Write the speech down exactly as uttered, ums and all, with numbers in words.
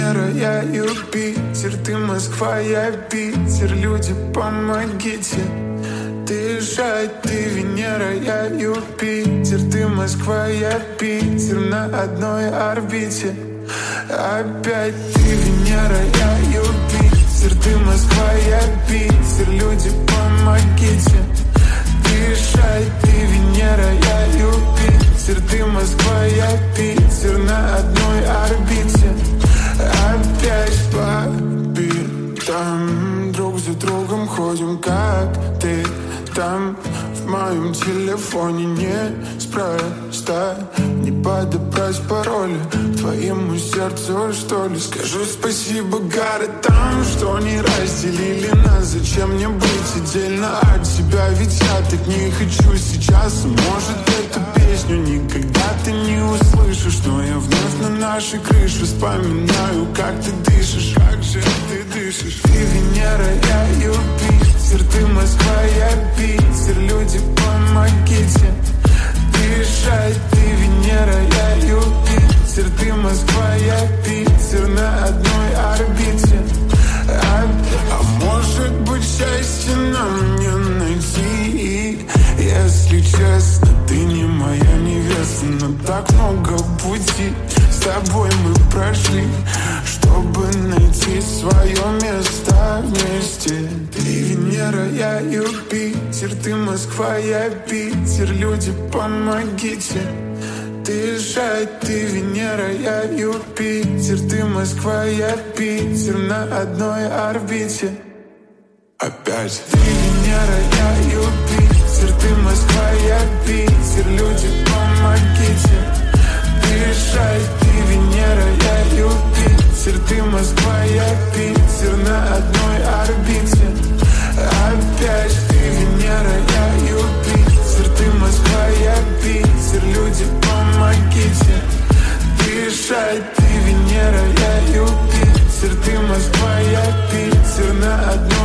Венера, я Юпитер, ты Москва, я Питер. Люди, помогите дышать. Ты Венера, я Юпитер, ты Москва, я Питер. На одной орбите. Опять ты Венера, я Юпитер, ты Москва, я Питер. Люди, помогите дышать. Ты Венера, я Юпитер, ты Москва, я Питер. На одной орбите. Опять по битам, друг за другом ходим, как ты там. В моем телефоне неспроста не подобрать пароли твоему сердцу, что ли. Скажу спасибо городам, что не разделили нас. Зачем мне быть отдельно от тебя? Ведь я так не хочу сейчас. Может, эту песню никогда ты не услышишь, но я вновь на нашей крыше вспоминаю, как ты дышишь. Как же ты дышишь? Ты Венера, я Юпитер, ты Москва, я Питер. Люди, помогите дышать. Ты Венера, я Юпитер, ты Москва, я Питер. На одной орбите. А, а может быть, счастье нам не найти? Если честно, ты не моя невеста, но так много пути с тобой мы прошли, чтобы найти свое место вместе. Ты Венера, я Юпитер, ты Москва, я Питер. Люди, помогите дышать. Ты Венера, я Юпитер, ты Москва, я Питер. На одной орбите. Опять ты Венера, я Юпитер, ты Москва, я Питер. Люди, помогите дышать. Ты Венера, я Юпитер, ты Москва, я Питер. На одной орбите. Опять ты Венера, я Юпитер, ты Москва, я Питер. Люди, помогите дышать. Ты Венера, я Юпитер, ты Москва, я Питер. На одной